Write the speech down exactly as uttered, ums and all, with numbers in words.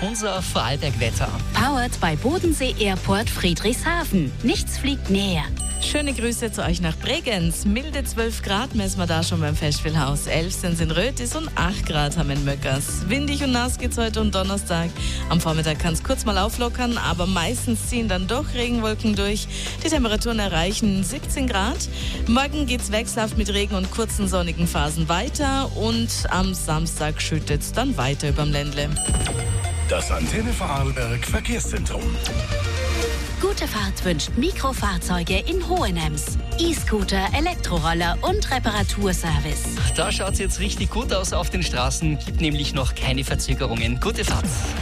unser Vorarlberg-Wetter. Powered bei Bodensee Airport Friedrichshafen. Nichts fliegt näher. Schöne Grüße zu euch nach Bregenz. Milde zwölf Grad messen wir da schon beim Festspielhaus. elf sind in Rötis und acht Grad haben wir in Möckers. Windig und nass geht's heute und Donnerstag. Am Vormittag kann es kurz mal auflockern, aber meistens ziehen dann doch Regenwolken durch. Die Temperaturen erreichen siebzehn Grad. Morgen geht's wechselhaft mit Regen und kurzen sonnigen Phasen weiter. Und am Samstag schüttet's dann weiter überm Ländle. Das Antenne Vorarlberg Verkehrszentrum. Gute Fahrt wünscht Mikrofahrzeuge in Hohenems. E-Scooter, Elektroroller und Reparaturservice. Da schaut es jetzt richtig gut aus auf den Straßen, gibt nämlich noch keine Verzögerungen. Gute Fahrt.